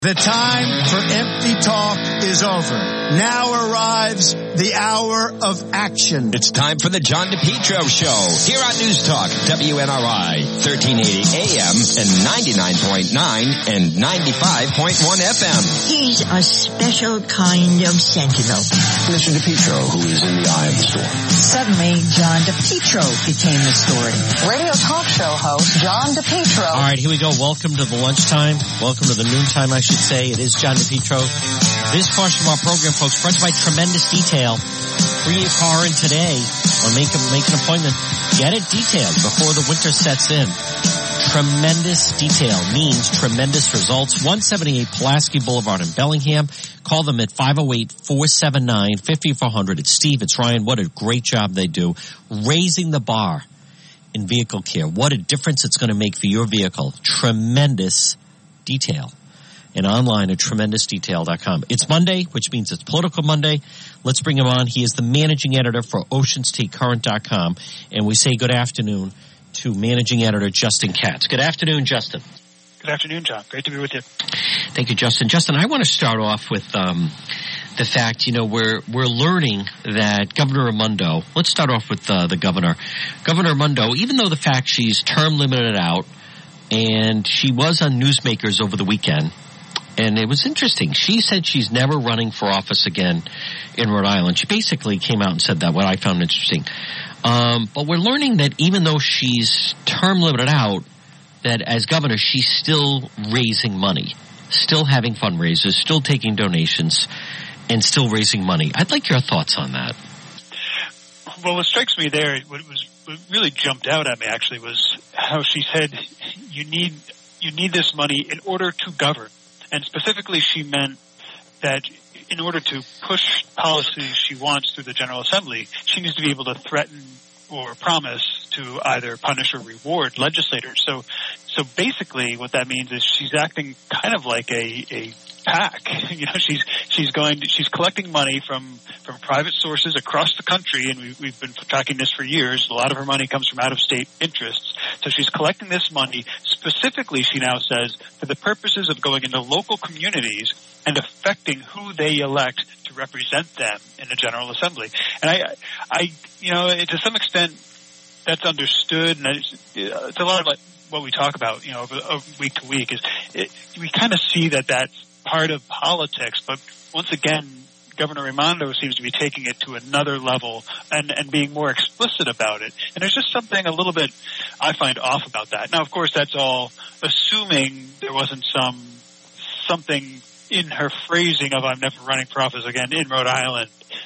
The time for empty talk is over. Now arrives the hour of action. It's time for the John DePietro Show here on News Talk, WNRI, 1380 AM and 99.9 and 95.1 FM. He's a special kind of sentinel. Mr. DePietro, who is in the eye of the storm. Suddenly, John DePietro became the story. Radio talk show host John DePietro. All right, here we go. Welcome to the lunchtime. Welcome to the noontime, I should say. It is John DePietro. This portion of our program, folks, brought to you by Tremendous Detail. Bring your car in today or make an appointment. Get it detailed before the winter sets in. Tremendous Detail means tremendous results. 178 Pulaski Boulevard in Bellingham. Call them at 508-479-5400. It's Steve, it's Ryan. What a great job they do. Raising the bar in vehicle care. What a difference it's going to make for your vehicle. Tremendous Detail. And online at tremendousdetail.com. It's Monday, which means it's Political Monday. Let's bring him on. He is the managing editor for OceanStateCurrent.com. And we say good afternoon to managing editor Justin Katz. Good afternoon, Justin. Good afternoon, John. Great to be with you. Thank you, Justin. Justin, I want to start off with the fact, we're learning that Governor Raimondo, let's start off with the governor. Governor Raimondo, even though the fact she's term limited out, and she was on Newsmakers over the weekend, and it was interesting. She said she's never running for office again in Rhode Island. She basically came out and said that, what I found interesting. But we're learning that even though she's term limited out, that as governor, she's still raising money, still having fundraisers, still taking donations, and still raising money. I'd like your thoughts on that. Well, what strikes me there, what really jumped out at me actually, was how she said you need this money in order to govern. And specifically, she meant that in order to push policies she wants through the General Assembly, she needs to be able to threaten or promise to either punish or reward legislators. So basically what that means is she's acting kind of like a PAC. She's collecting money from private sources across the country, and we've been tracking this for years. A lot of her money comes from out-of-state interests. So she's collecting this money specifically, she now says, for the purposes of going into local communities and affecting who they elect to represent them in the General Assembly. And I to some extent, that's understood, and it's a lot of what we talk about, over week to week. We kind of see that that's part of politics, but once again, Governor Raimondo seems to be taking it to another level and being more explicit about it. And there's just something a little bit I find off about that. Now, of course, that's all assuming there wasn't something in her phrasing of "I'm never running for office again" in Rhode Island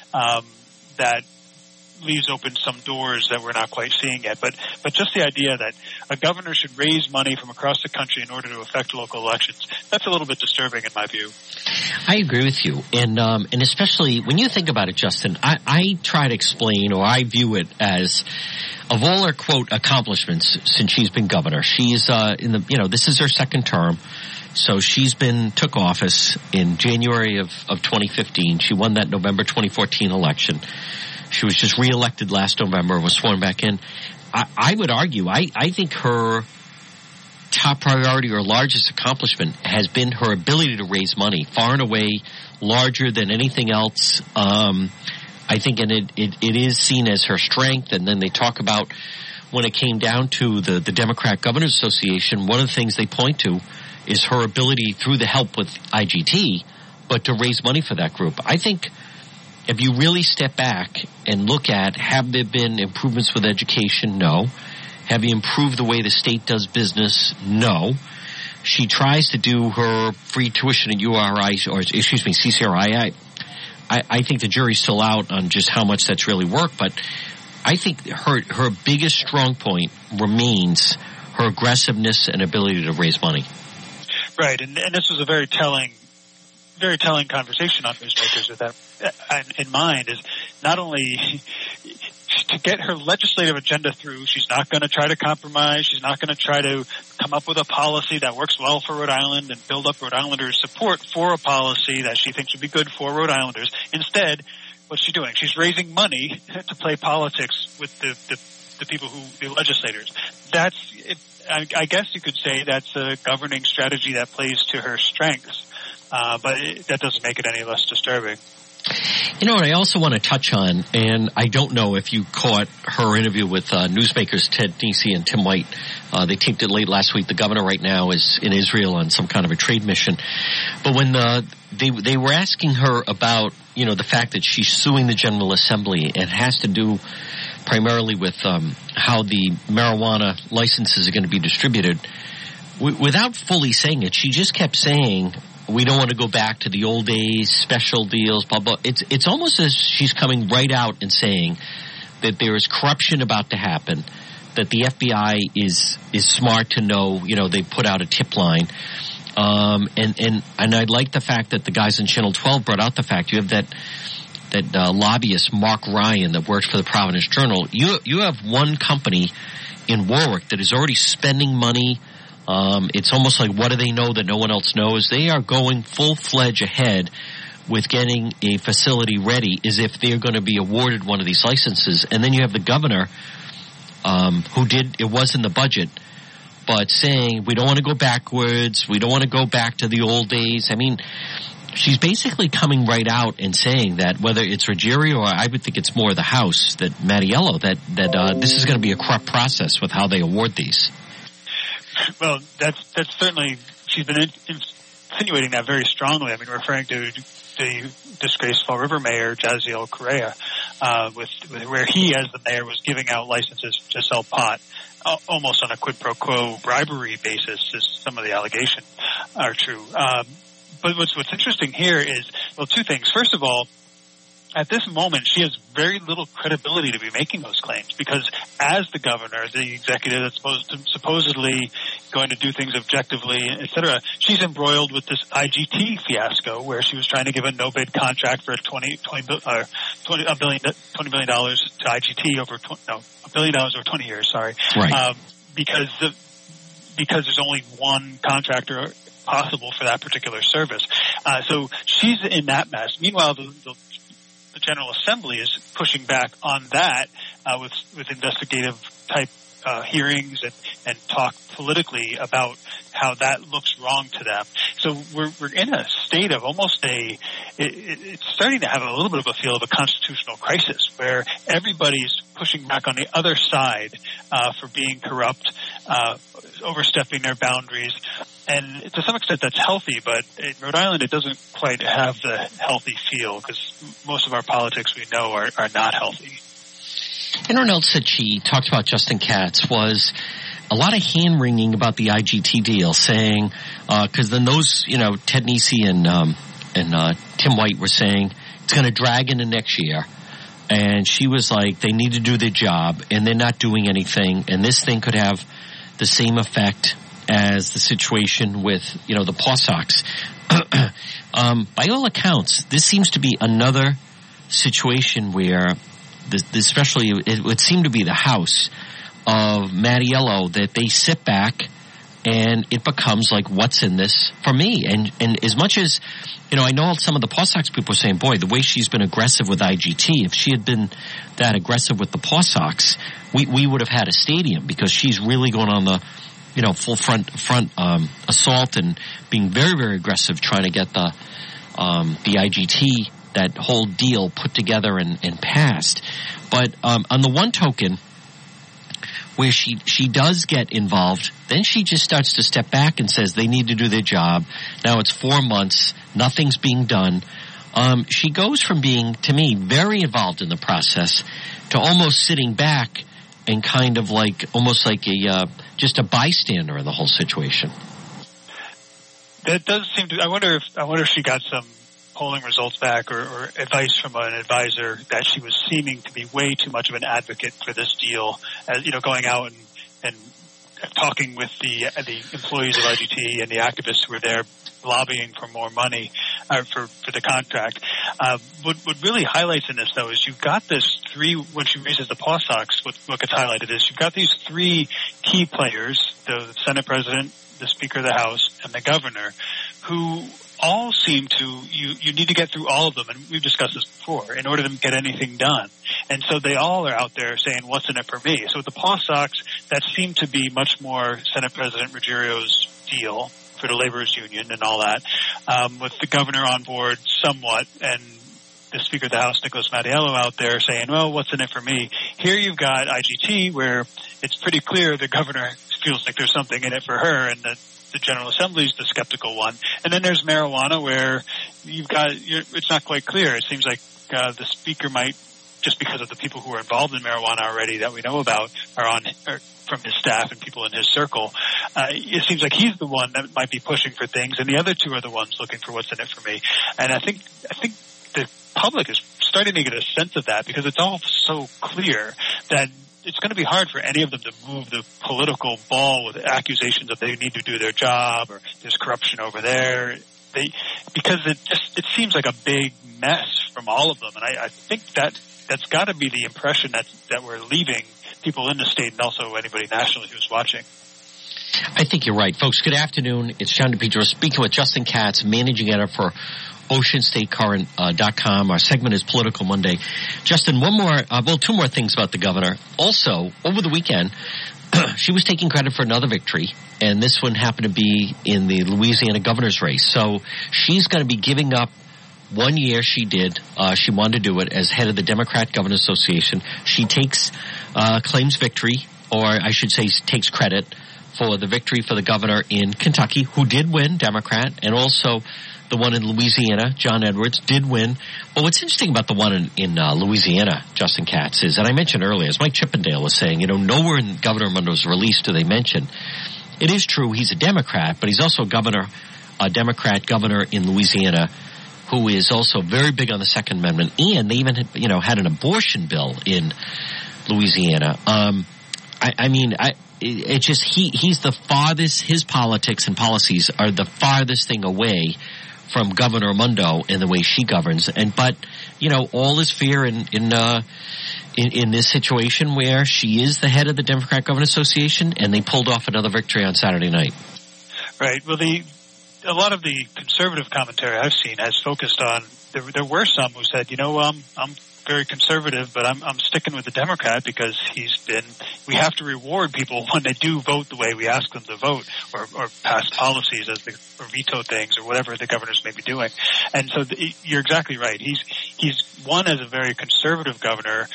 that leaves open some doors that we're not quite seeing yet. But just the idea that a governor should raise money from across the country in order to affect local elections, that's a little bit disturbing in my view. I agree with you. And especially when you think about it, Justin, I try to explain, or I view it as, of all her, quote, accomplishments since she's been governor, she's this is her second term. So she's took office in January of 2015. She won that November 2014 election. She was just reelected last November and was sworn back in. I would argue, I think her top priority or largest accomplishment has been her ability to raise money, far and away larger than anything else. I think it is seen as her strength. And then they talk about when it came down to the Democrat Governors Association, one of the things they point to is her ability through the help with IGT, but to raise money for that group. I think if you really step back and look at, have there been improvements with education? No. Have you improved the way the state does business? No. She tries to do her free tuition at CCRI. I think the jury's still out on just how much that's really worked, but I think her biggest strong point remains her aggressiveness and ability to raise money. Right, and this was a very telling conversation on Newsmakers with that in mind, is not only to get her legislative agenda through, she's not going to try to compromise, she's not going to try to come up with a policy that works well for Rhode Island and build up Rhode Islanders' support for a policy that she thinks would be good for Rhode Islanders. Instead, what's she doing? She's raising money to play politics with the people the legislators. I guess you could say that's a governing strategy that plays to her strengths. but that doesn't make it any less disturbing. You know what I also want to touch on, and I don't know if you caught her interview with newsmakers Ted Nesi and Tim White. They taped it late last week. The governor right now is in Israel on some kind of a trade mission. But when they were asking her about, the fact that she's suing the General Assembly and has to do primarily with how the marijuana licenses are going to be distributed, without fully saying it, she just kept saying, we don't want to go back to the old days, special deals, blah, blah. It's almost as she's coming right out and saying that there is corruption about to happen, that the FBI is smart to know, they put out a tip line. And I like the fact that the guys in Channel 12 brought out the fact you have that lobbyist, Mark Ryan, that works for the Providence Journal. You have one company in Warwick that is already spending money. It's almost like, what do they know that no one else knows? They are going full-fledged ahead with getting a facility ready as if they're going to be awarded one of these licenses. And then you have the governor, it was in the budget, but saying, we don't want to go backwards, we don't want to go back to the old days. I mean, she's basically coming right out and saying that whether it's Ruggiero or I would think it's more the House, that Mattiello, that this is going to be a corrupt process with how they award these. Well, that's certainly, she's been insinuating that very strongly. I mean, referring to the disgraced Fall River mayor, Jaziel Correa, where he, as the mayor, was giving out licenses to sell pot almost on a quid pro quo bribery basis, as some of the allegations are true. But what's interesting here is, well, two things. First of all, at this moment, she has very little credibility to be making those claims because as the governor, the executive that's supposedly going to do things objectively, et cetera, she's embroiled with this IGT fiasco where she was trying to give a no-bid contract for $20 billion to IGT over $1 billion over 20 years, sorry. Right. Because there's only one contractor possible for that particular service. So she's in that mess. Meanwhile, the General Assembly is pushing back on that with investigative type hearings and talk politically about how that looks wrong to them. So we're in a state of almost it's starting to have a little bit of a feel of a constitutional crisis where everybody's pushing back on the other side for being corrupt, overstepping their boundaries. And to some extent that's healthy, but in Rhode Island it doesn't quite have the healthy feel because most of our politics we know are not healthy. Anyone else that she talked about, Justin Katz, was a lot of hand-wringing about the IGT deal, saying, because then those, Ted Nesi and Tim White were saying it's going to drag into next year. And she was like, they need to do their job, and they're not doing anything, and this thing could have the same effect as the situation with, the Paw Sox. By all accounts, this seems to be another situation where, especially it would seem to be the House of Mattiello, that they sit back and it becomes like, what's in this for me? And as much as, I know some of the Paw Sox people are saying, boy, the way she's been aggressive with IGT, if she had been that aggressive with the Paw Sox, we would have had a stadium because she's really going on the full front assault and being very, very aggressive trying to get the IGT, that whole deal put together and passed. But on the one token, where she does get involved, then she just starts to step back and says they need to do their job. Now it's 4 months, nothing's being done. She goes from being, to me, very involved in the process to almost sitting back and kind of like almost like just a bystander in the whole situation. That does seem to. I wonder if she got some polling results back or advice from an advisor that she was seeming to be way too much of an advocate for this deal, as going out and talking with the employees of IGT and the activists who were there lobbying for more money for the contract. What really highlights in this, though, is you've got this when she raises the Paw Sox, what gets highlighted is you've got these three key players, the Senate President, the Speaker of the House, and the Governor, who all seem to, you need to get through all of them, and we've discussed this before, in order to get anything done. And so they all are out there saying, what's in it for me? So with the Paw Sox, that seemed to be much more Senate President Ruggiero's deal, for the laborers union and all that, with the governor on board somewhat, and the Speaker of the House, Nicholas Mattiello, out there saying, well, what's in it for me? Here you've got IGT, where it's pretty clear the governor feels like there's something in it for her, and that the General Assembly is the skeptical one. And then there's marijuana, where it's not quite clear. It seems like the Speaker might, just because of the people who are involved in marijuana already that we know about are from his staff and people in his circle, it seems like he's the one that might be pushing for things, and the other two are the ones looking for what's in it for me. And I think the public is starting to get a sense of that, because it's all so clear that it's going to be hard for any of them to move the political ball with accusations that they need to do their job or there's corruption over there. Because it seems like a big mess from all of them, and I think that's got to be the impression that we're leaving people in the state and also anybody nationally who's watching. I think you're right, folks. Good afternoon. It's John DePietro speaking with Justin Katz, managing editor for OceanStateCurrent.com. Our segment is Political Monday. Justin, two more things about the governor. Also, over the weekend, she was taking credit for another victory, and this one happened to be in the Louisiana governor's race. So she's going to be giving up 1 year. She wanted to do it as head of the Democrat Governors Association. She claims victory, or I should say takes credit for the victory for the governor in Kentucky, who did win, Democrat, and also the one in Louisiana, John Edwards, did win. But what's interesting about the one in Louisiana, Justin Katz, is, and I mentioned earlier, as Mike Chippendale was saying, nowhere in Governor Raimondo's release do they mention. It is true he's a Democrat, but he's also a Democrat governor in Louisiana who is also very big on the Second Amendment, and they even had an abortion bill in Louisiana. He's the farthest, his politics and policies are the farthest thing away from Governor Raimondo in the way she governs. But all is fair in this situation where she is the head of the Democrat Governors Association, and they pulled off another victory on Saturday night. Right. Well, a lot of the conservative commentary I've seen has focused on, there were some who said, I'm very conservative, but I'm sticking with the Democrat because we have to reward people when they do vote the way we ask them to vote, or pass policies or veto things, or whatever the governors may be doing. And so you're exactly right. He's won as a very conservative governor.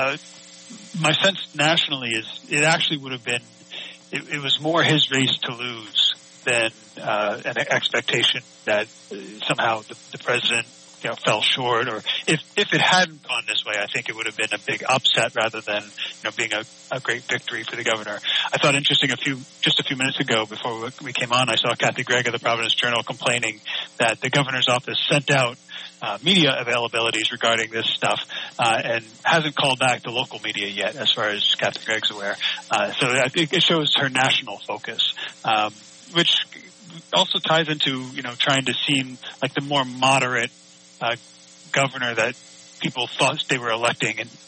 My sense nationally is it actually would have been, it was more his race to lose than an expectation that somehow the president fell short, or if it hadn't gone this way, I think it would have been a big upset rather than being a great victory for the governor. I thought interesting just a few minutes ago before we came on, I saw Kathy Gregg of the Providence Journal complaining that the governor's office sent out media availabilities regarding this stuff and hasn't called back the local media yet, as far as Kathy Gregg's aware. So I think it shows her national focus, which also ties into trying to seem like the more moderate governor that people thought they were electing in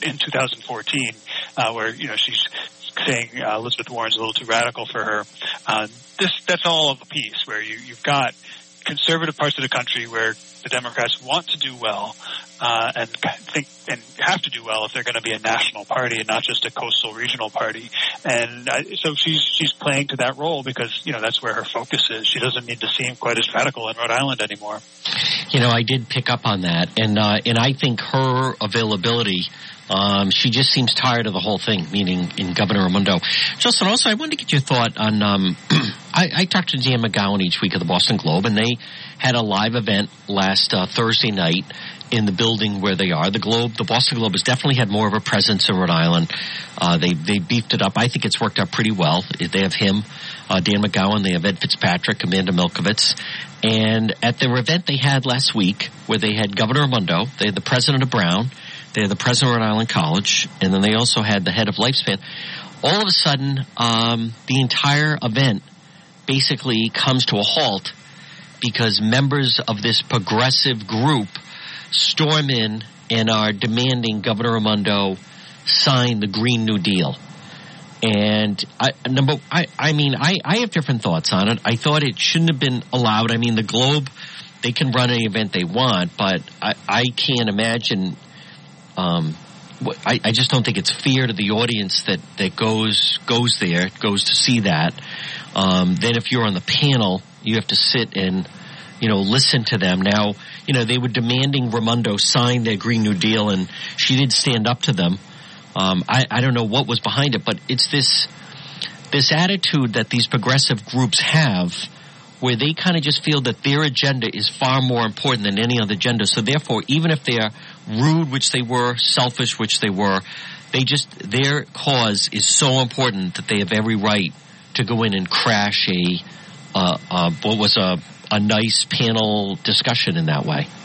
2014, where she's saying Elizabeth Warren's a little too radical for her. That's all of a piece where you've got conservative parts of the country where the Democrats want to do well and think and have to do well if they're going to be a national party and not just a coastal regional party. And so she's playing to that role because that's where her focus is. She doesn't need to seem quite as radical in Rhode Island anymore. I did pick up on that, and I think her availability. She just seems tired of the whole thing, meaning in Governor Raimondo. Justin, also, I wanted to get your thought on, I talked to Dan McGowan each week of the Boston Globe, and they had a live event last Thursday night in the building where they are. The Boston Globe has definitely had more of a presence in Rhode Island. They beefed it up. I think it's worked out pretty well. They have him, Dan McGowan, they have Ed Fitzpatrick, Amanda Milkovich. And at their event they had last week, where they had Governor Raimondo, they had the president of Brown, they had the president of Rhode Island College, and then they also had the head of Lifespan. All of a sudden, the entire event basically comes to a halt because members of this progressive group storm in and are demanding Governor Raimondo sign the Green New Deal. And I have different thoughts on it. I thought it shouldn't have been allowed. I mean, the Globe, they can run any event they want, but I can't imagine. I just don't think it's fair to the audience that goes there, goes to see that. Then if you're on the panel, You have to sit and, listen to them. Now, they were demanding Raimondo sign their Green New Deal, and she did stand up to them. I don't know what was behind it, but it's this attitude that these progressive groups have, where they kind of just feel that their agenda is far more important than any other agenda. So therefore, even if they're rude, which they were, selfish, which they were, their cause is so important that they have every right to go in and crash a nice panel discussion in that way.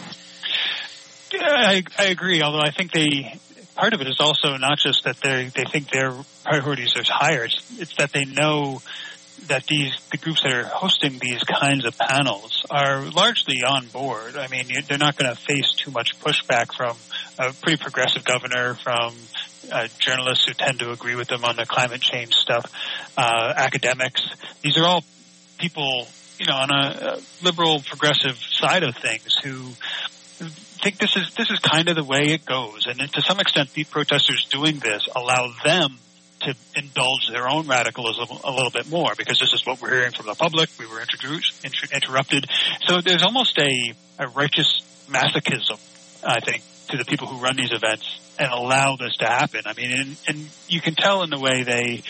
I agree, although I think part of it is also not just that they think their priorities are higher. It's that they know that the groups that are hosting these kinds of panels are largely on board. I mean, they're not going to face too much pushback from a pretty progressive governor, from journalists who tend to agree with them on the climate change stuff, academics. These are all people, on a liberal progressive side of things who think this is kind of the way it goes. And to some extent, the protesters doing this allow them to indulge their own radicalism a little bit more, because this is what we're hearing from the public. We were interrupted. So there's almost a righteous masochism, I think, to the people who run these events and allow this to happen. I mean, and you can tell in the way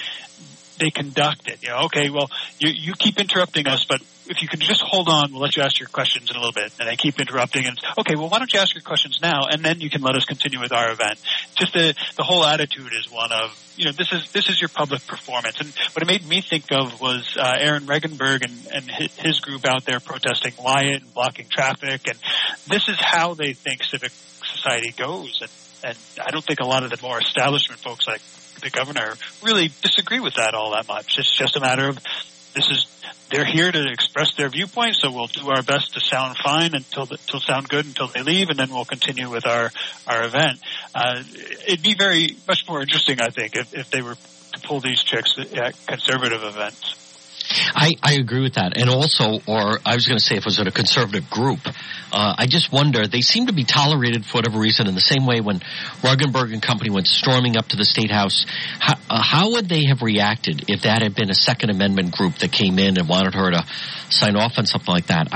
they conduct it. Okay, well, you keep interrupting us, but if you can just hold on, we'll let you ask your questions in a little bit. And they keep interrupting, and okay, well, why don't you ask your questions now, and then you can let us continue with our event. Just the whole attitude is one of, this is your public performance. And what it made me think of was Aaron Regenberg and his group out there protesting Wyatt and blocking traffic, and this is how they think civic society goes. And I don't think a lot of the more establishment folks like the governor really disagree with that all that much. It's just a matter of they're here to express their viewpoint, so we'll do our best to sound fine until sound good until they leave, and then we'll continue with our event. It'd be very much more interesting, I think, if they were to pull these tricks at conservative events. I agree with that. And also, or I was going to say if it was at a conservative group, I just wonder, they seem to be tolerated for whatever reason in the same way when Ruggenberg and company went storming up to the State House. How would they have reacted if that had been a Second Amendment group that came in and wanted her to sign off on something like that?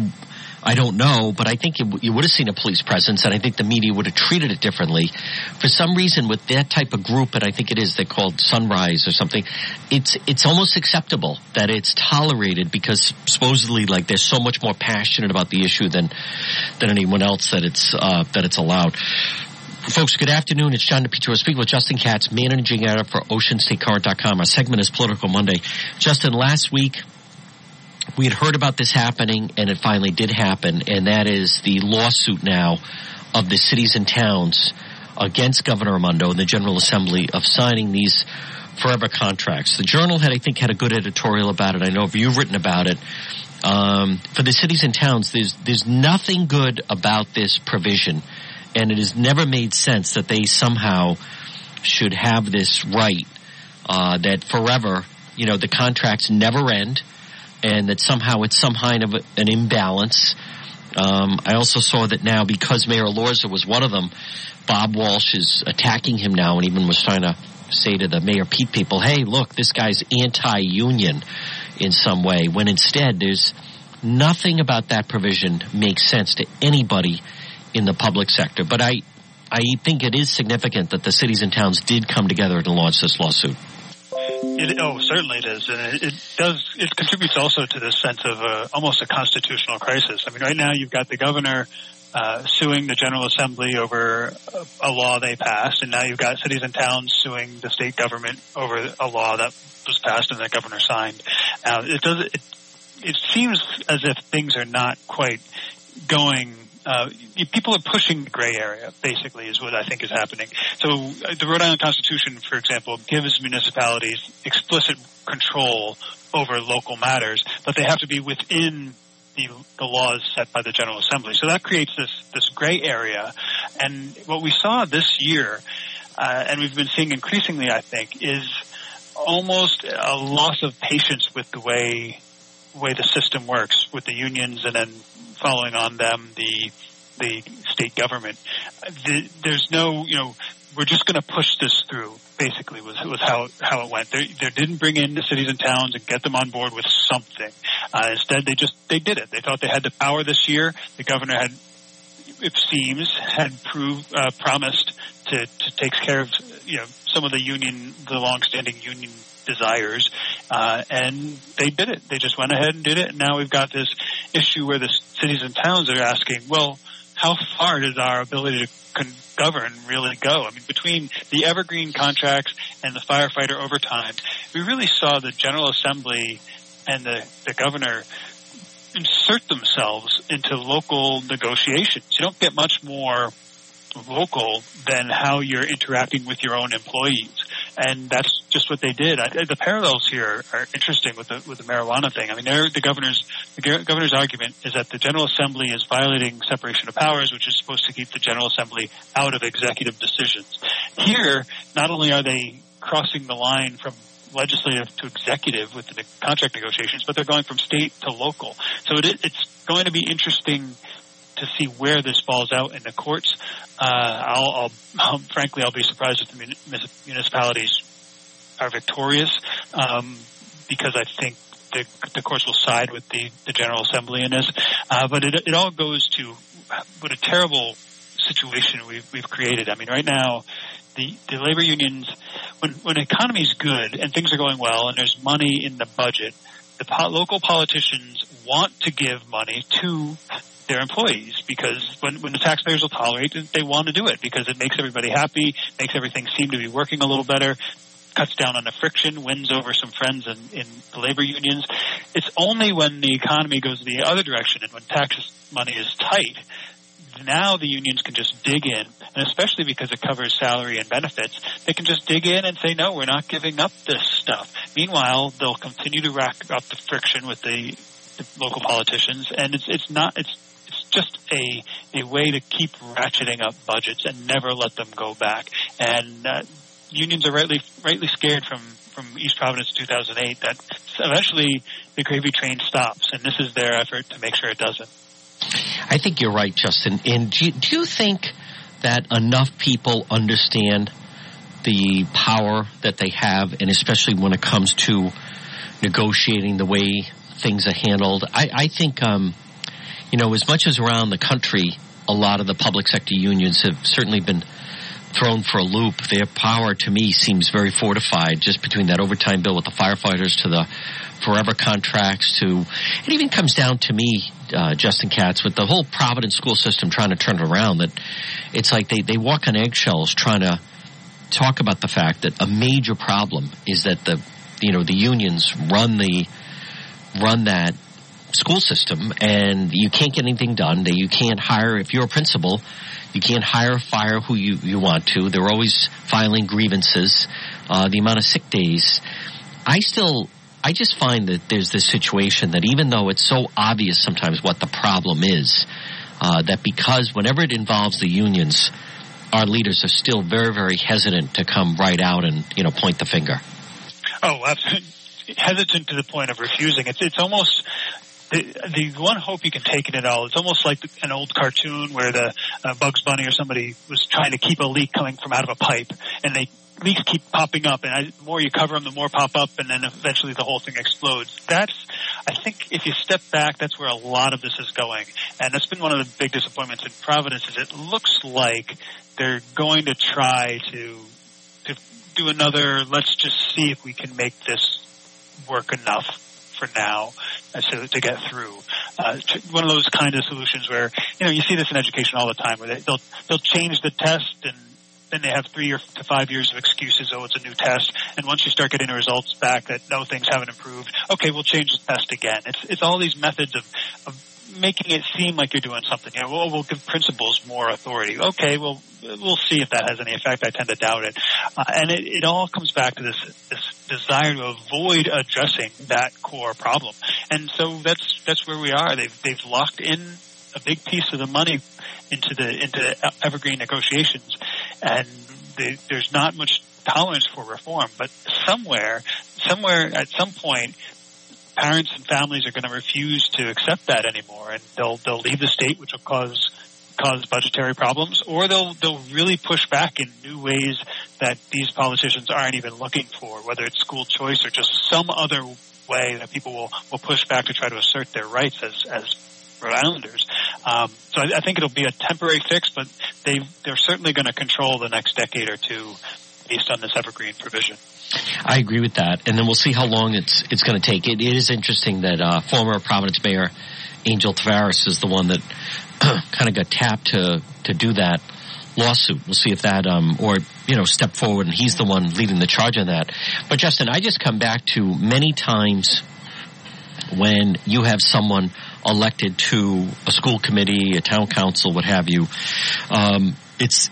I don't know, but I think you would have seen a police presence, and I think the media would have treated it differently. For some reason, with that type of group, and I think it is, they're called Sunrise or something, it's almost acceptable that it's tolerated because supposedly, like, they're so much more passionate about the issue than anyone else that it's allowed. Folks, good afternoon. It's John DePietro speaking with Justin Katz, managing editor for OceanStateCurrent.com. Our segment is Political Monday. Justin, last week, we had heard about this happening, and it finally did happen, and that is the lawsuit now of the cities and towns against Governor Raimondo and the General Assembly of signing these forever contracts. The Journal had a good editorial about it. I know you've written about it. For the cities and towns, there's nothing good about this provision, and it has never made sense that they somehow should have this right, that forever, the contracts never end, and that somehow it's some kind of an imbalance. I also saw that now, because Mayor Elorza was one of them, Bob Walsh is attacking him now, and even was trying to say to the Mayor Pete people, hey, look, this guy's anti-union in some way, when instead there's nothing about that provision makes sense to anybody in the public sector. But I think it is significant that the cities and towns did come together to launch this lawsuit. Certainly it is. And it contributes also to this sense of almost a constitutional crisis. I mean, right now you've got the governor suing the General Assembly over a law they passed, and now you've got cities and towns suing the state government over a law that was passed and the governor signed. Now, it seems as if things are not quite going. People are pushing the gray area, basically, is what I think is happening. So the Rhode Island Constitution, for example, gives municipalities explicit control over local matters, but they have to be within the laws set by the General Assembly. So that creates this gray area. And what we saw this year, and we've been seeing increasingly, I think, is almost a loss of patience with the way the system works, with the unions and then following on them, the state government. There's no, we're just going to push this through, basically, was how it went. They didn't bring in the cities and towns and get them on board with something. Instead, they did it. They thought they had the power this year. The governor had, it seems, promised to take care of, some of the long-standing union desires, and they did it. They just went ahead and did it, and now we've got this issue where the cities and towns are asking, well, how far does our ability to govern really go? I mean, between the evergreen contracts and the firefighter overtime, we really saw the General Assembly and the governor insert themselves into local negotiations. You don't get much more local than how you're interacting with your own employees. And that's just what they did. The parallels here are interesting with the marijuana thing. I mean, the governor's argument is that the General Assembly is violating separation of powers, which is supposed to keep the General Assembly out of executive decisions. Here, not only are they crossing the line from legislative to executive with the contract negotiations, but they're going from state to local. So it's going to be interesting to see where this falls out in the courts. Frankly, I'll be surprised if the municipalities are victorious, because I think the courts will side with the General Assembly in this. But it all goes to what a terrible situation we've created. I mean, right now, the labor unions, when the economy's good and things are going well and there's money in the budget, the local politicians want to give money to their employees, because when the taxpayers will tolerate it, they want to do it because it makes everybody happy, makes everything seem to be working a little better, cuts down on the friction, wins over some friends in the labor unions. It's only when the economy goes the other direction and when tax money is tight, now the unions can just dig in, and especially because it covers salary and benefits, they can just dig in and say, no, we're not giving up this stuff. Meanwhile, they'll continue to rack up the friction with the local politicians, and it's just a way to keep ratcheting up budgets and never let them go back. And unions are rightly scared from East Providence 2008 that eventually the gravy train stops, and this is their effort to make sure it doesn't. I think you're right, Justin. And do you think that enough people understand the power that they have, and especially when it comes to negotiating the way things are handled? I think, as much as around the country, a lot of the public sector unions have certainly been thrown for a loop. Their power, to me, seems very fortified, just between that overtime bill with the firefighters to the forever contracts to, it even comes down to me, Justin Katz, with the whole Providence school system trying to turn it around, that it's like they walk on eggshells trying to talk about the fact that a major problem is that the unions run that school system, and you can't get anything done. You can't hire, if you're a principal, you can't hire or fire who you want to. They're always filing grievances. The amount of sick days. I just find that there's this situation that even though it's so obvious sometimes what the problem is, that because whenever it involves the unions, our leaders are still very, very hesitant to come right out and, point the finger. Oh, absolutely. Hesitant to the point of refusing. It's almost the one hope you can take in it all. It's almost like an old cartoon where the Bugs Bunny or somebody was trying to keep a leak coming from out of a pipe, and leaks keep popping up, and the more you cover them, the more pop up, and then eventually the whole thing explodes. I think if you step back, that's where a lot of this is going. And that's been one of the big disappointments in Providence, is it looks like they're going to try to do another, let's just see if we can make this work enough for now to get through. One of those kind of solutions where, you see this in education all the time, where they'll change the test, and then they have 3 to 5 years of excuses. Oh, it's a new test. And once you start getting the results back that no, things haven't improved, okay, we'll change the test again. It's all these methods of making it seem like you're doing something. We'll give principals more authority. Okay, well, we'll see if that has any effect. I tend to doubt it. And it all comes back to this desire to avoid addressing that core problem. And so that's where we are. They've locked in a big piece of the money into evergreen negotiations, and there's not much tolerance for reform. But somewhere at some point, parents and families are going to refuse to accept that anymore, and they'll leave the state, which will cause cause budgetary problems, or they'll really push back in new ways that these politicians aren't even looking for, whether it's school choice or just some other way that people will push back to try to assert their rights as Rhode Islanders. So I think it'll be a temporary fix, but they're certainly going to control the next decade or two based on this evergreen provision. I agree with that, and then we'll see how long it's going to take. It is interesting that former Providence Mayor Angel Tavares is the one that kind of got tapped to do that lawsuit. We'll see if that step forward, and he's the one leading the charge on that. But Justin, I just come back to many times when you have someone elected to a school committee, a town council, what have you. It's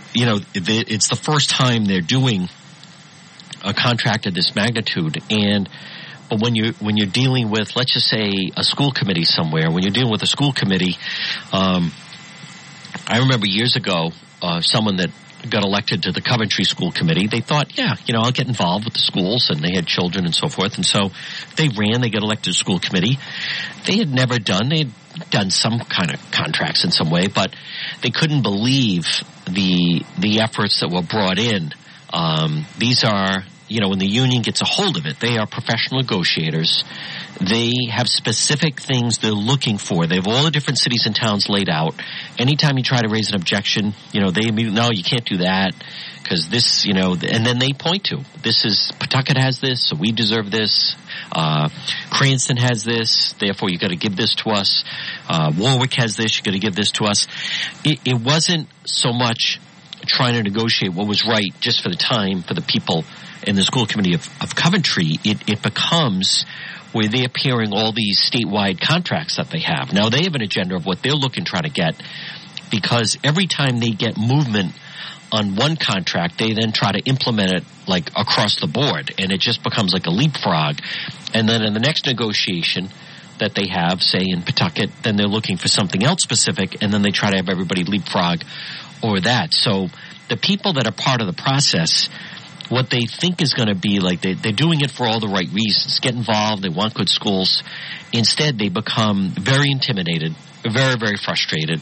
the first time they're doing a contract of this magnitude, but when you're dealing with, let's just say, a school committee somewhere, when you're dealing with a school committee, I remember years ago, someone that got elected to the Coventry School Committee, they thought, I'll get involved with the schools, and they had children and so forth, and so they got elected to the school committee. They had done some kind of contracts in some way, but they couldn't believe the efforts that were brought in. These are, when the union gets a hold of it, they are professional negotiators. They have specific things they're looking for. They have all the different cities and towns laid out. Anytime you try to raise an objection, they immediately, no, you can't do that because this, and then they point to, Pawtucket has this, so we deserve this. Cranston has this, therefore you got to give this to us. Warwick has this, you got to give this to us. It wasn't so much trying to negotiate what was right just for the time for the people in the school committee of Coventry. It becomes where they're appearing all these statewide contracts that they have. Now they have an agenda of what they're looking to try to get, because every time they get movement on one contract, they then try to implement it like across the board, and it just becomes like a leapfrog. And then in the next negotiation that they have, say in Pawtucket, then they're looking for something else specific, and then they try to have everybody leapfrog or that. So the people that are part of the process, what they think is going to be like, they're doing it for all the right reasons. Get involved. They want good schools. Instead, they become very intimidated, very, very frustrated.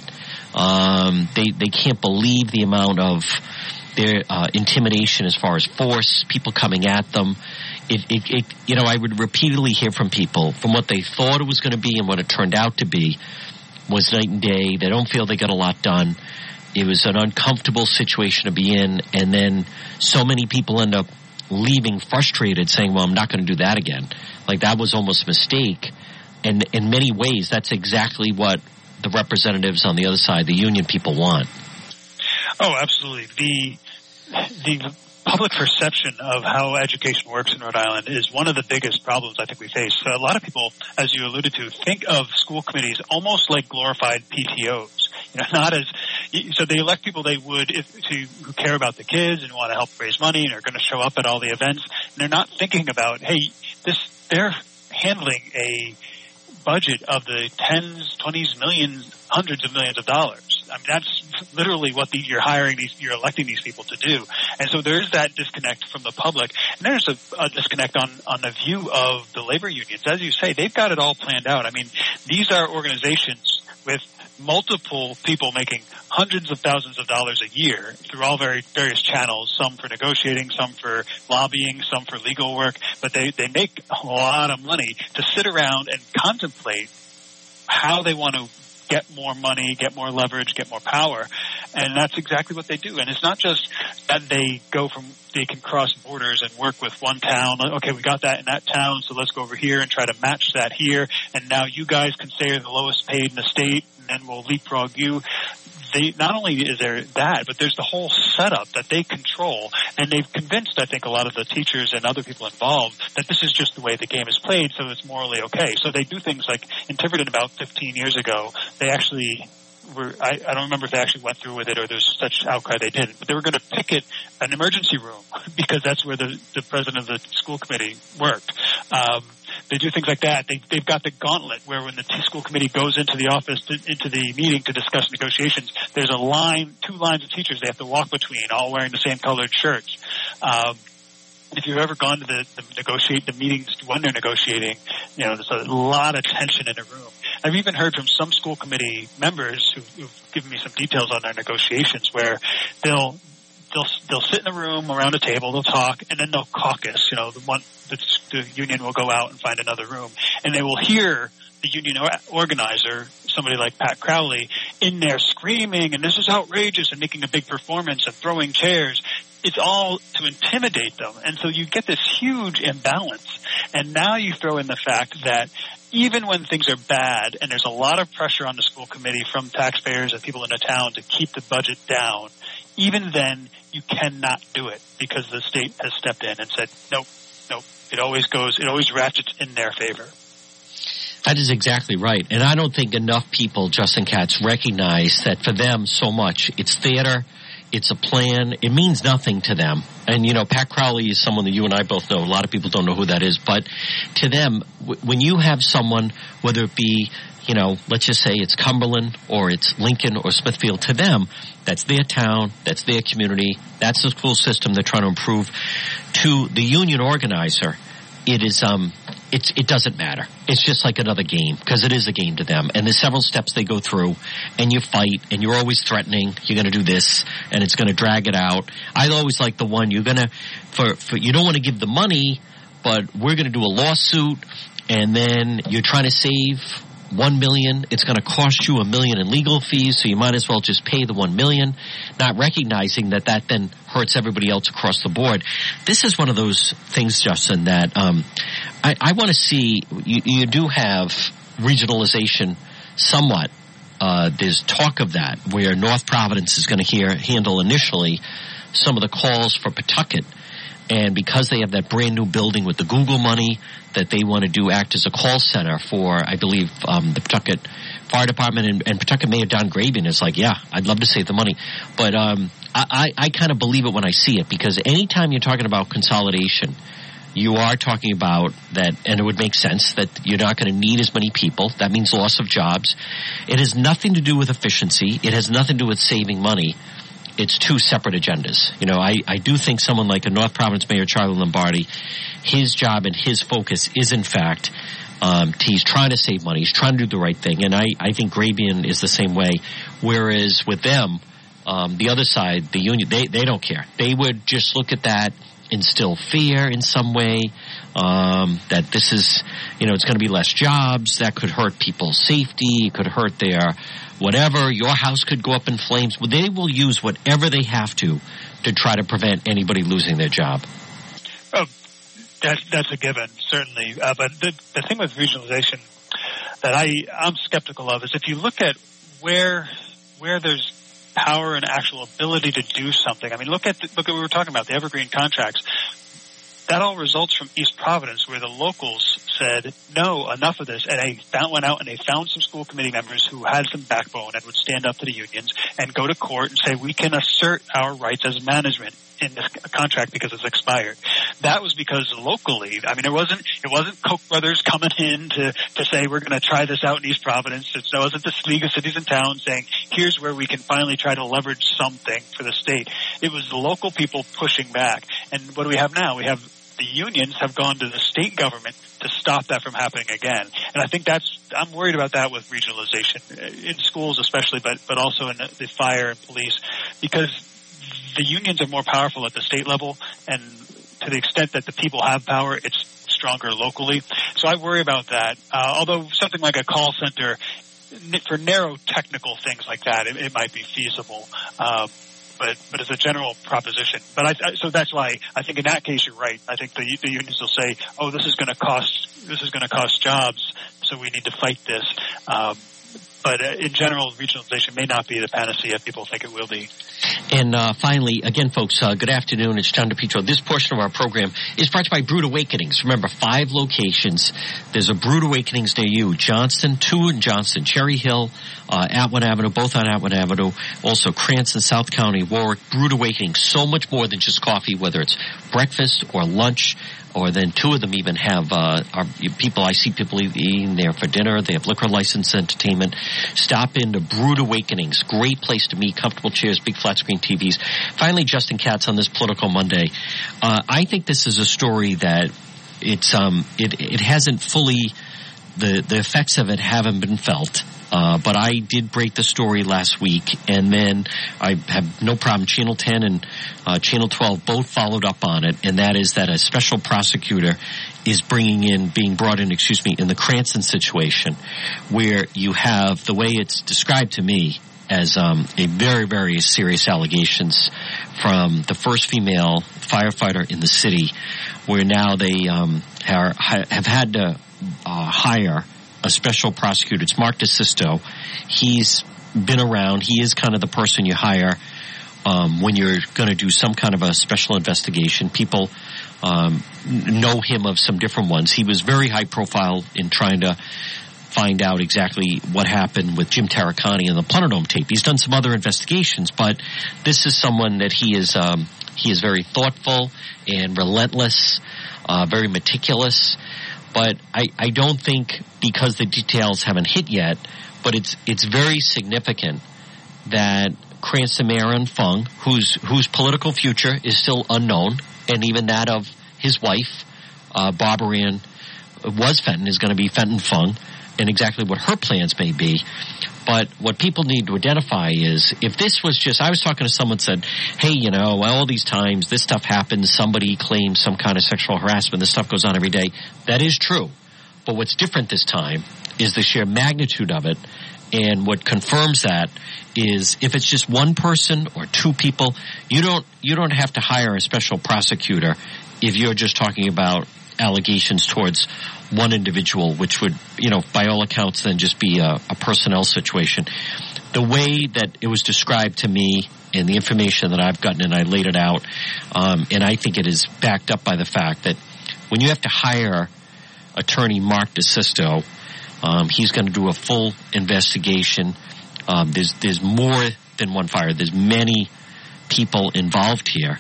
They can't believe the amount of their intimidation as far as force, people coming at them. I would repeatedly hear from people from what they thought it was going to be and what it turned out to be was night and day. They don't feel they got a lot done. It was an uncomfortable situation to be in, and then so many people end up leaving frustrated, saying, well, I'm not going to do that again. Like, that was almost a mistake. And in many ways, that's exactly what the representatives on the other side, the union people, want. Oh, absolutely. The public perception of how education works in Rhode Island is one of the biggest problems I think we face. So a lot of people, as you alluded to, think of school committees almost like glorified PTOs. So they elect people they would who care about the kids and want to help raise money and are going to show up at all the events. And they're not thinking about, they're handling a budget of the tens, 20s, millions, hundreds of millions of dollars. I mean, that's literally what you're electing these people to do. And so there's that disconnect from the public. And there's a disconnect on the view of the labor unions. As you say, they've got it all planned out. I mean, these are organizations with multiple people making hundreds of thousands of dollars a year through all various channels, some for negotiating, some for lobbying, some for legal work, but they make a lot of money to sit around and contemplate how they want to get more money, get more leverage, get more power. And that's exactly what they do. And it's not just that they can cross borders and work with one town. Okay, we got that in that town, so let's go over here and try to match that here. And now you guys can say you're the lowest paid in the state, and then we'll leapfrog you. Not only is there that, but there's the whole setup that they control, and they've convinced, I think, a lot of the teachers and other people involved that this is just the way the game is played, so it's morally okay. So they do things like in Tiverton about 15 years ago, they actually I don't remember if they actually went through with it or there's such outcry they didn't, but they were going to picket an emergency room because that's where the president of the school committee worked. They do things like that. They've got the gauntlet where when the school committee goes into the office, into the meeting to discuss negotiations, there's two lines of teachers they have to walk between, all wearing the same colored shirts. If you've ever gone to the meetings when they're negotiating, there's a lot of tension in a room. I've even heard from some school committee members who've given me some details on their negotiations where they'll sit in a room around a table, they'll talk, and then they'll caucus. The union will go out and find another room, and they will hear the union organizer, somebody like Pat Crowley, in there screaming, and this is outrageous, and making a big performance and throwing chairs. It's all to intimidate them. And so you get this huge imbalance. And now you throw in the fact that even when things are bad and there's a lot of pressure on the school committee from taxpayers and people in the town to keep the budget down, even then you cannot do it because the state has stepped in and said, nope, it always ratchets in their favor. That is exactly right. And I don't think enough people, Justin Katz, recognize that for them so much, it's theater, it's a plan, it means nothing to them. And, Pat Crowley is someone that you and I both know. A lot of people don't know who that is. But to them, when you have someone, whether it be, let's just say it's Cumberland or it's Lincoln or Smithfield, to them, that's their town, that's their community, that's the school system they're trying to improve. To the union organizer, it is it doesn't matter. It's just like another game, because it is a game to them. And there's several steps they go through, and you fight, and you're always threatening, you're going to do this, and it's going to drag it out. I always like the one, you're going to, for you don't want to give the money, but we're going to do a lawsuit, and then you're trying to save $1 million. It's going to cost you $1 million in legal fees, so you might as well just pay the $1 million, not recognizing that then hurts everybody else across the board. This is one of those things, Justin, that I want to see. You do have regionalization somewhat. There's talk of that, where North Providence is going to handle initially some of the calls for Pawtucket. And because they have that brand new building with the Google money that they want to act as a call center for, I believe, the Pawtucket Fire Department and Pawtucket Mayor Don Grabian is like, yeah, I'd love to save the money. But I kind of believe it when I see it, because anytime you're talking about consolidation, you are talking about that, and it would make sense that you're not going to need as many people. That means loss of jobs. It has nothing to do with efficiency. It has nothing to do with saving money. It's two separate agendas. I do think someone like a North Providence Mayor Charlie Lombardi, his job and his focus is, in fact, he's trying to save money. He's trying to do the right thing. And I think Grabian is the same way. Whereas with them, the other side, the union, they don't care. They would just look at that, instill fear in some way, that this is, it's going to be less jobs. That could hurt people's safety. It could hurt their whatever. Your house could go up in flames. They will use whatever they have to try to prevent anybody losing their job. Oh, that's a given, certainly. But the thing with regionalization that I'm skeptical of is if you look at where there's power and actual ability to do something. I mean, look at what we were talking about, the Evergreen contracts. That all results from East Providence, where the locals said, no, enough of this. And they went out and they found some school committee members who had some backbone and would stand up to the unions and go to court and say, we can assert our rights as management in this contract because it's expired. That was because locally, I mean, it wasn't Koch brothers coming in to say, we're going to try this out in East Providence. It wasn't the League of Cities and Towns saying, here's where we can finally try to leverage something for the state. It was the local people pushing back. And what do we have now? We have the unions have gone to the state government to stop that from happening again. And I think I'm worried about that with regionalization in schools especially, but also in the fire and police, because the unions are more powerful at the state level, and to the extent that the people have power, it's stronger locally. So I worry about that. Although something like a call center for narrow technical things like that, it might be feasible. But as a general proposition. So that's why I think in that case you're right. I think the unions will say, oh, this is going to cost jobs, so we need to fight this. But in general, regionalization may not be the panacea people think it will be. And finally, again, folks, good afternoon. It's John DePietro. This portion of our program is brought to you by Brood Awakenings. Remember, 5 locations. There's a Brood Awakenings near you. Johnston, 2 in Johnston, Cherry Hill, Atwood Avenue, both on Atwood Avenue. Also, Cranston, South County, Warwick. Brood Awakenings, so much more than just coffee, whether it's breakfast or lunch. Or then 2 of them even have I see people eating there for dinner. They have liquor license, entertainment. Stop in to Brood Awakenings. Great place to meet. Comfortable chairs, big flat screen TVs. Finally, Justin Katz on this Political Monday. I think this is a story that it hasn't fully the effects of it haven't been felt. But I did break the story last week, and then I have no problem. Channel 10 and Channel 12 both followed up on it, and that is that a special prosecutor is being brought in, in the Cranston situation, where you have the way it's described to me as a very, very serious allegations from the first female firefighter in the city, where now they have had to hire a special prosecutor. It's Mark DeSisto. He's been around. He is kind of the person you hire when you're going to do some kind of a special investigation. People know him of some different ones. He was very high profile in trying to find out exactly what happened with Jim Taricani and the Plunderdome tape. He's done some other investigations, but this is someone that he is very thoughtful and relentless, very meticulous. But I don't think, because the details haven't hit yet, but it's very significant that Cranston Mayor Aaron Fung, whose political future is still unknown, and even that of his wife, Barbara Ann, is going to be Fenton Fung, and exactly what her plans may be. But what people need to identify is, if this was just, I was talking to someone said, hey, all these times this stuff happens, somebody claims some kind of sexual harassment, this stuff goes on every day. That is true. But what's different this time is the sheer magnitude of it. And what confirms that is, if it's just one person or two people, you don't have to hire a special prosecutor if you're just talking about allegations towards one individual, which would, by all accounts then just be a personnel situation. The way that it was described to me and the information that I've gotten, and I laid it out, and I think it is backed up by the fact that when you have to hire attorney Mark DeSisto, he's going to do a full investigation. There's more than one fire. There's many people involved here.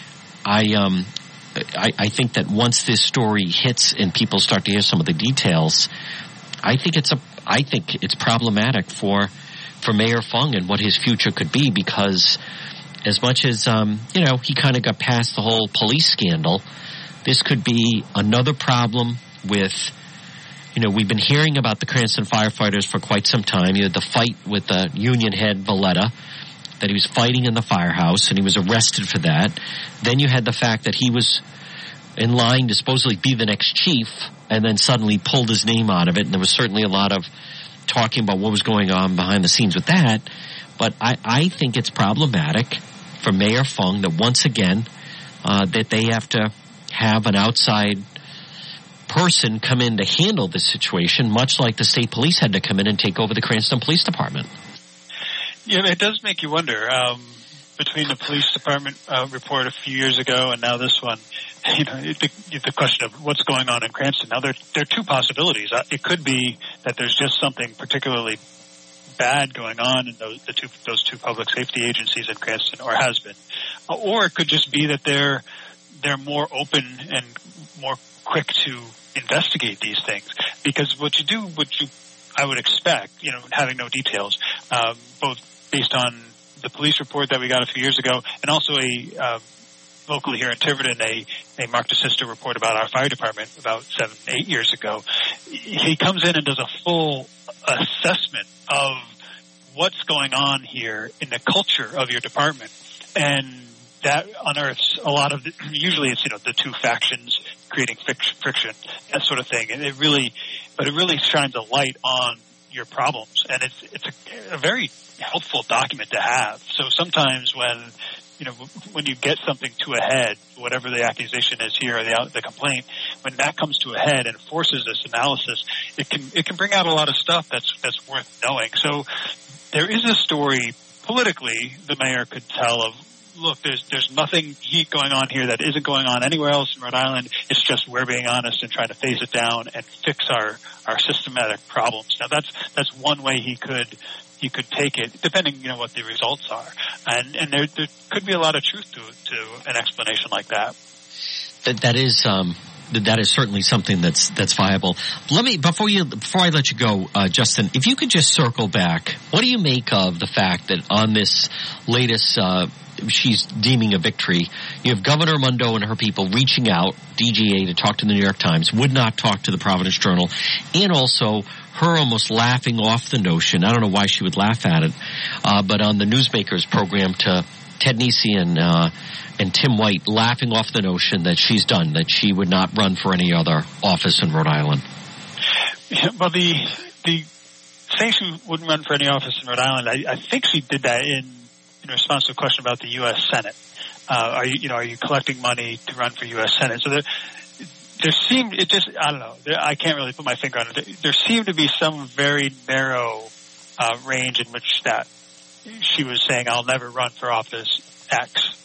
I think that once this story hits and people start to hear some of the details, I think it's problematic for Mayor Fung and what his future could be, because as much as he kind of got past the whole police scandal, this could be another problem with, we've been hearing about the Cranston firefighters for quite some time. You had the fight with the union head Valletta, that he was fighting in the firehouse, and he was arrested for that. Then you had the fact that he was in line to supposedly be the next chief, and then suddenly pulled his name out of it, and there was certainly a lot of talking about what was going on behind the scenes with that. But I think it's problematic for Mayor Fung that once again that they have to have an outside person come in to handle this situation, much like the state police had to come in and take over the Cranston Police Department. Yeah, it does make you wonder. Between the police department report a few years ago and now this one, the question of what's going on in Cranston. Now, there are two possibilities. It could be that there's just something particularly bad going on in those two public safety agencies in Cranston, or has been, or it could just be that they're more open and more quick to investigate these things. Because what I would expect, having no details, both based on the police report that we got a few years ago, and also locally here in Tiverton, a Mark DeSisto report about our fire department about 7-8 years ago. He comes in and does a full assessment of what's going on here in the culture of your department, and that unearths a lot of usually it's the two factions creating friction, that sort of thing, and it really shines a light on your problems, and it's a very helpful document to have. So sometimes when you get something to a head, whatever the accusation is here, or the complaint, when that comes to a head and forces this analysis, it can bring out a lot of stuff that's worth knowing. So there is a story politically the mayor could tell of, look, there's nothing heat going on here that isn't going on anywhere else in Rhode Island. It's just we're being honest and trying to phase it down and fix our systematic problems. Now that's one way he could take it, depending what the results are, and there could be a lot of truth to an explanation like that. That is certainly something that's viable. Before I let you go, Justin, if you could just circle back, what do you make of the fact that on this latest she's deeming a victory. You have Governor Raimondo and her people reaching out, DGA, to talk to the New York Times, would not talk to the Providence Journal, and also her almost laughing off the notion. I don't know why she would laugh at it, but on the Newsmakers program to Ted Nesi and Tim White, laughing off the notion that she's done, that she would not run for any other office in Rhode Island. Yeah, well, the saying she wouldn't run for any office in Rhode Island, I think she did that in response to a question about the U.S. Senate. Are you collecting money to run for U.S. Senate? So there seemed, I don't know, I can't really put my finger on it. There seemed to be some very narrow range in which that she was saying, I'll never run for office X.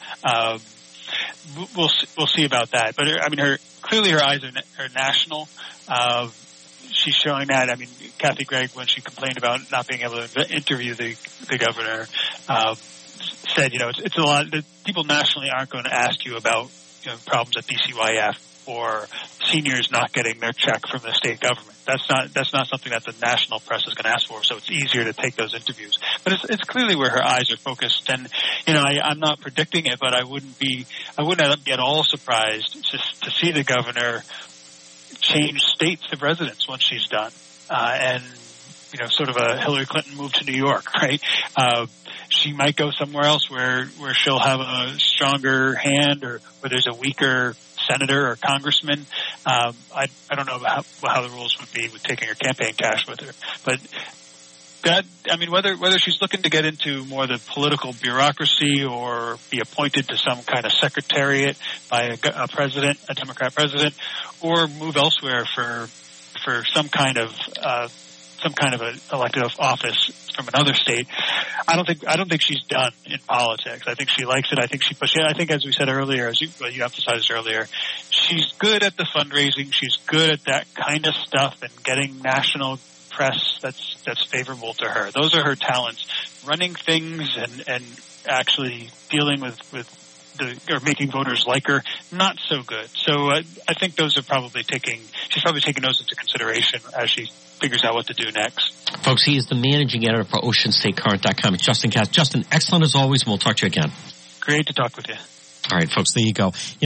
We'll see about that. But I mean, clearly her eyes are national. She's showing that. I mean, Kathy Gregg, when she complained about not being able to interview the governor, said, it's a lot. People nationally aren't going to ask you about problems at BCYF or seniors not getting their check from the state government. That's not something that the national press is going to ask for. So it's easier to take those interviews. But it's clearly where her eyes are focused. And I'm not predicting it, but I wouldn't be at all surprised to see the governor change states of residence once she's done, and sort of a Hillary Clinton move to New York, right? She might go somewhere else where she'll have a stronger hand, or where there's a weaker senator or congressman. I don't know how the rules would be with taking her campaign cash with her, but whether she's looking to get into more the political bureaucracy or be appointed to some kind of secretariat by a president, a Democrat president, or move elsewhere for some kind of an elected office from another state, I don't think she's done in politics. I think she likes it. I think she pushes it. I think, as we said earlier, as you emphasized earlier, she's good at the fundraising. She's good at that kind of stuff and getting national press that's favorable to her. Those are her talents. Running things and actually dealing with or making voters like her, not so good. So I think she's probably taking those into consideration as she figures out what to do next. Folks, he is the managing editor for OceanStateCurrent.com. It's Justin Katz. Justin, excellent as always, and we'll talk to you again. Great to talk with you. All right, folks, there you go.